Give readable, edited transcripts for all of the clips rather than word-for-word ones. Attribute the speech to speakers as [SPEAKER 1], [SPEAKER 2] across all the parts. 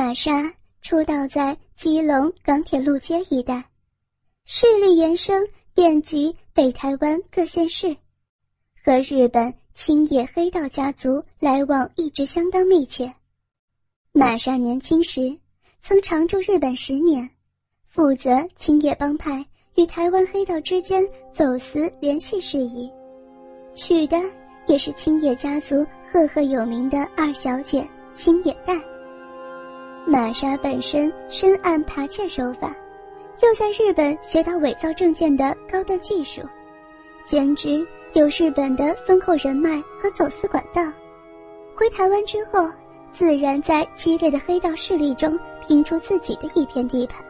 [SPEAKER 1] 玛莎出道在基隆港铁路街一带，势力延伸遍及北台湾各县市，和日本青叶黑道家族来往一直相当密切。玛莎年轻时曾常驻日本10年，负责青叶帮派与台湾黑道之间走私联系事宜，娶的也是青叶家族赫赫有名的二小姐青叶代。玛莎本身深谙扒窃手法，又在日本学到伪造证件的高端技术，兼之有日本的丰厚人脉和走私管道，回台湾之后自然在激烈的黑道势力中拼出自己的一片地盘。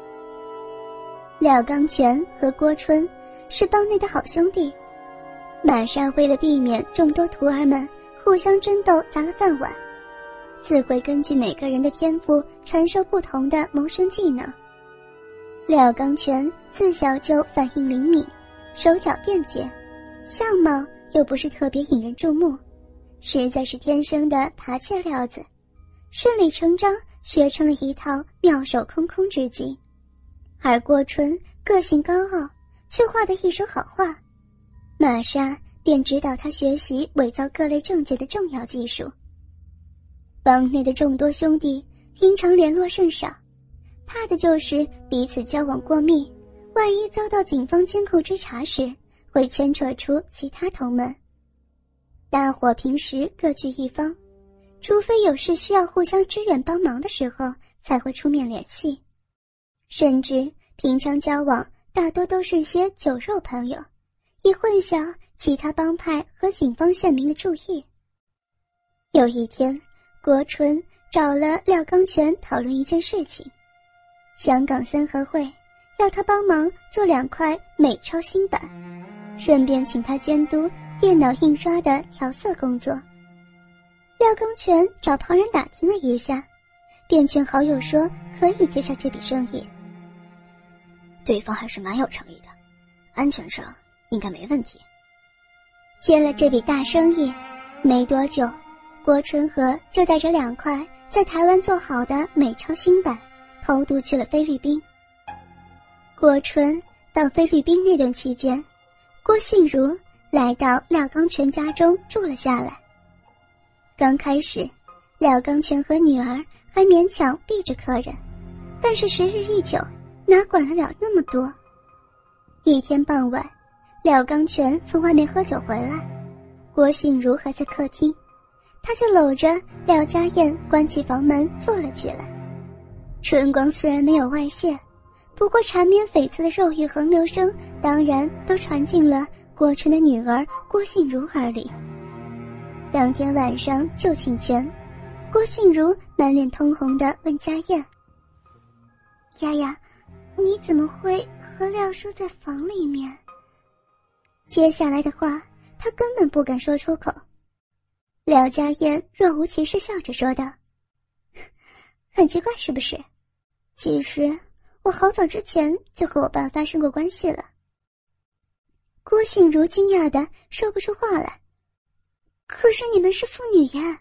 [SPEAKER 1] 廖刚全和郭春是帮内的好兄弟，玛莎为了避免众多徒儿们互相争斗砸了饭碗，自会根据每个人的天赋传授不同的谋生技能。廖刚全自小就反应灵敏，手脚便捷，相貌又不是特别引人注目，实在是天生的扒窃料子，顺理成章学成了一套妙手空空之技。而郭春个性高傲，却画得一手好画，玛莎便指导他学习伪造各类证件的重要技术。帮内的众多兄弟平常联络甚少，怕的就是彼此交往过密，万一遭到警方监控追查时，会牵扯出其他同门。大伙平时各据一方，除非有事需要互相支援帮忙的时候，才会出面联系。甚至平常交往大多都是些酒肉朋友，以混淆其他帮派和警方县民的注意。有一天，郭春找了廖刚全讨论一件事情，香港三合会要他帮忙做2块美钞新版，顺便请他监督电脑印刷的调色工作。廖刚全找旁人打听了一下，便劝好友说可以接下这笔生意。
[SPEAKER 2] 对方还是蛮有诚意的，安全上应该没问题。
[SPEAKER 1] 接了这笔大生意没多久，郭春和就带着2块在台湾做好的美钞新版偷渡去了菲律宾。郭春到菲律宾那段期间，郭信如来到廖刚全家中住了下来。刚开始，廖刚全和女儿还勉强避着客人，但是时日一久，哪管得了那么多。一天傍晚，廖刚全从外面喝酒回来，郭信如还在客厅，他就搂着廖家燕关起房门坐了起来。春光虽然没有外泄，不过缠绵悱恻的肉欲横流声当然都传进了郭春的女儿郭信如耳里。当天晚上就寝前，郭信如满脸通红地问家燕：丫丫，你怎么会和廖叔在房里面？接下来的话他根本不敢说出口。廖家燕若无其事笑着说道：很奇怪是不是？其实我好早之前就和我爸发生过关系了。郭信如惊讶地说不出话来。可是你们是父女呀。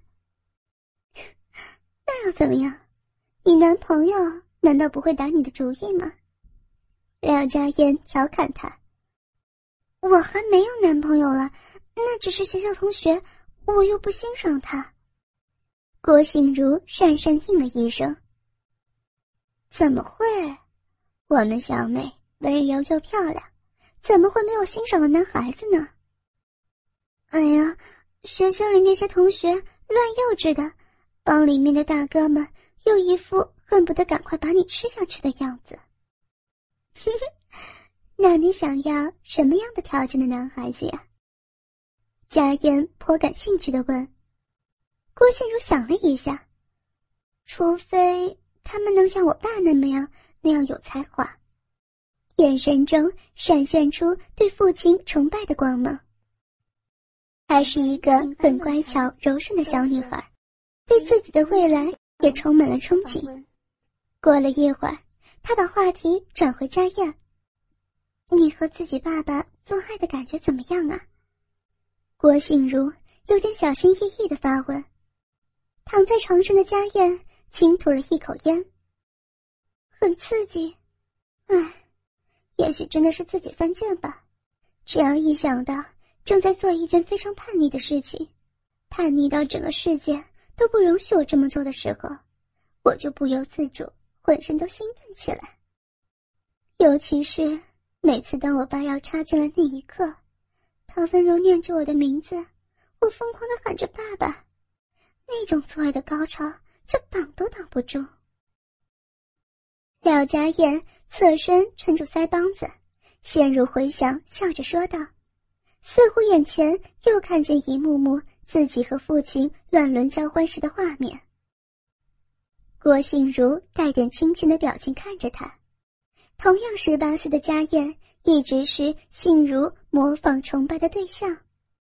[SPEAKER 1] 那又怎么样？你男朋友难道不会打你的主意吗？廖家燕调侃他。我还没有男朋友了，那只是学校同学，我又不欣赏他。郭信如讪讪应了一声。怎么会？我们小美温柔又漂亮，怎么会没有欣赏的男孩子呢？哎呀，学校里那些同学乱幼稚的，帮里面的大哥们又一副恨不得赶快把你吃下去的样子。那你想要什么样的条件的男孩子呀？家燕颇感兴趣地问。郭信如想了一下，除非他们能像我爸那样有才华。眼神中闪现出对父亲崇拜的光芒。还是一个很乖巧柔顺的小女孩，对自己的未来也充满了憧憬。过了一会儿，她把话题转回家燕。你和自己爸爸做爱的感觉怎么样啊？郭信如有点小心翼翼地发问。躺在床上的家燕轻吐了一口烟。很刺激，也许真的是自己犯贱吧。只要一想到正在做一件非常叛逆的事情，叛逆到整个世界都不容许我这么做的时候，我就不由自主浑身都兴奋起来。尤其是每次当我爸要插进来那一刻，唐温柔念着我的名字，我疯狂地喊着爸爸，那种做爱的高潮就挡都挡不住。廖家燕侧身撑住腮帮子，陷入回想，笑着说道，似乎眼前又看见一幕幕自己和父亲乱伦交欢时的画面。郭信如带点亲近的表情看着他，同样18岁的家燕一直是信如模仿崇拜的对象。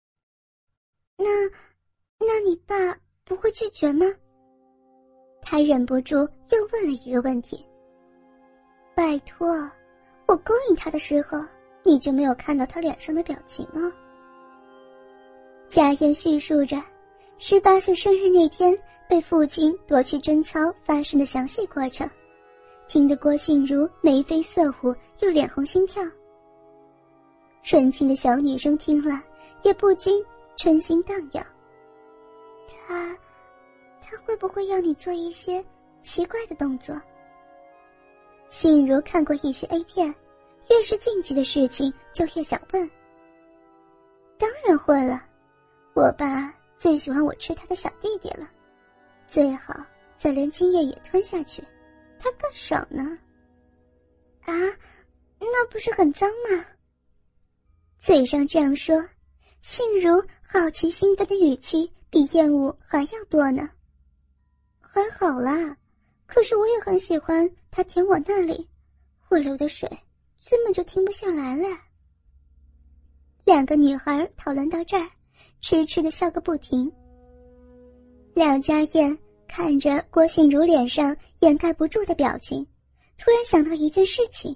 [SPEAKER 1] 那你爸不会拒绝吗？他忍不住又问了一个问题。拜托，我勾引他的时候，你就没有看到他脸上的表情吗？家燕叙述着18岁生日那天被父亲夺去贞操发生的详细过程，听得郭信如眉飞色舞，又脸红心跳。纯情的小女生听了也不禁春心荡漾。他会不会要你做一些奇怪的动作？信如看过一些 A 片，越是禁忌的事情就越想问。当然会了，我爸最喜欢我吃他的小弟弟了，最好再连精液也吞下去，他更爽呢。啊，那不是很脏吗？嘴上这样说，信如好奇兴奋的语气比厌恶还要多呢。还好啦，可是我也很喜欢他舔我那里，我流的水根本就停不下来了。两个女孩讨论到这儿，痴痴地笑个不停。廖家燕看着郭信如脸上掩盖不住的表情，突然想到一件事情。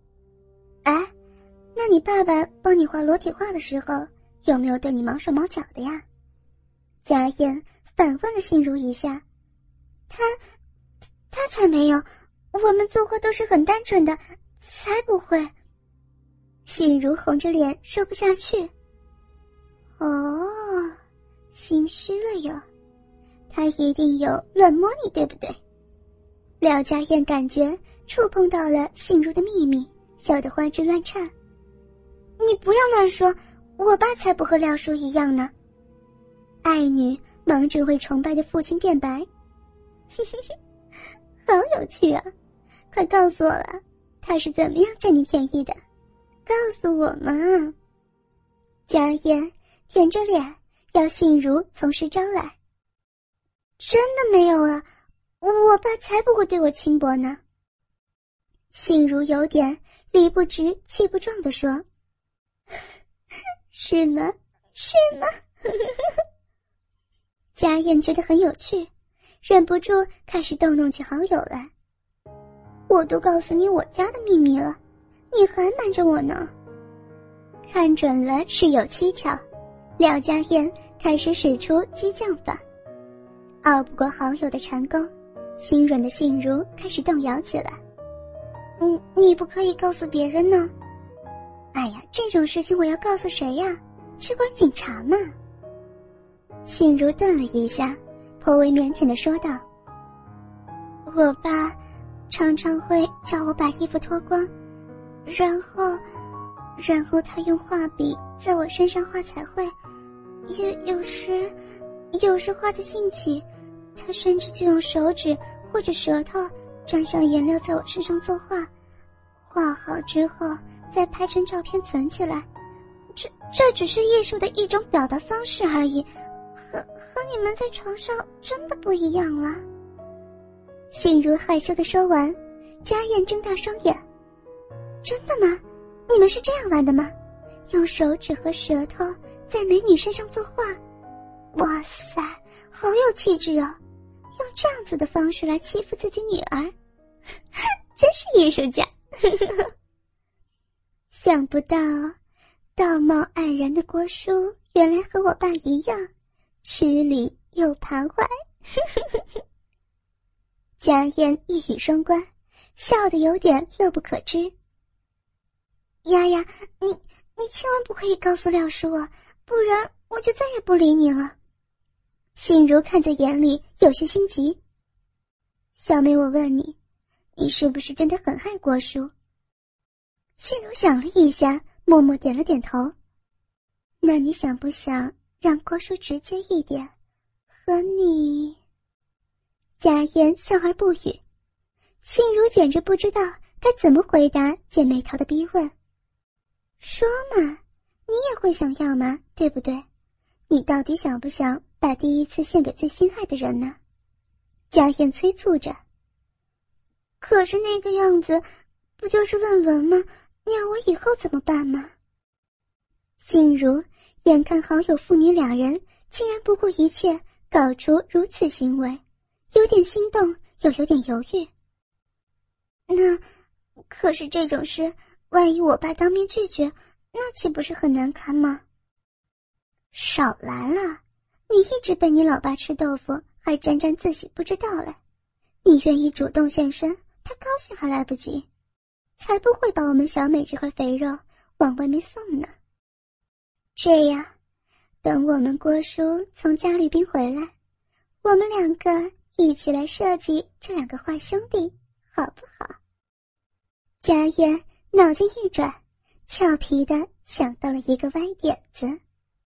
[SPEAKER 1] 那你爸爸帮你画裸体画的时候，有没有对你毛手毛脚的呀？家燕反问了信如一下。他才没有，我们作画都是很单纯的，才不会。信如红着脸说不下去。心虚了哟，他一定有乱摸你，对不对？廖家燕感觉触碰到了信如的秘密，笑得花枝乱颤。你不要乱说，我爸才不和廖叔一样呢。爱女忙着为崇拜的父亲辩白。好有趣啊，快告诉我了，他是怎么样占你便宜的，告诉我嘛。家燕舔着脸要信如从实招来。真的没有啊，我爸才不会对我轻薄呢。信如有点理不直气不壮地说。是吗？家燕觉得很有趣，忍不住开始逗弄起好友来。我都告诉你我家的秘密了，你还瞒着我呢。看准了事有蹊跷，廖家燕开始使出激将法。拗不过好友的缠攻，心软的信如开始动摇起来。你不可以告诉别人呢。哎呀，这种事情我要告诉谁呀？去管警察嘛。信如顿了一下，颇为腼腆地说道，我爸常常会叫我把衣服脱光，然后他用画笔在我身上画彩绘，有时画的兴起，他甚至就用手指或者舌头沾上颜料在我身上作画，画好之后再拍成照片存起来。这只是艺术的一种表达方式而已，和你们在床上真的不一样了。信如害羞地说完，家燕睁大双眼。真的吗？你们是这样玩的吗？用手指和舌头在美女身上作画？哇塞，好有气质哦！用这样子的方式来欺负自己女儿，真是艺术家。想不到道貌岸然的郭叔原来和我爸一样，吃里又爬坏。 贾燕一语双关，笑得有点乐不可支。丫丫，你千万不可以告诉廖叔啊，不然我就再也不理你了。心如看在眼里，有些心急。小妹，我问你，你是不是真的很爱郭叔？心如想了一下，默默点了点头。那你想不想让郭叔直接一点，和你？贾燕笑而不语，心如简直不知道该怎么回答姐妹淘的逼问。说嘛，你也会想要吗？对不对？你到底想不想把第一次献给最心爱的人呢？贾燕催促着。可是那个样子，不就是乱伦吗？你要我以后怎么办吗？心如眼看好友父女两人竟然不顾一切搞出如此行为，有点心动又有点犹豫。那可是这种事，万一我爸当面拒绝，那岂不是很难堪吗？少来了，你一直被你老爸吃豆腐，还沾沾自喜不知道嘞。你愿意主动现身，他高兴还来不及，才不会把我们小美这块肥肉往外面送呢。这样，等我们郭叔从加律宾回来，我们两个一起来设计这两个坏兄弟，好不好？贾燕脑筋一转，俏皮地想到了一个歪点子。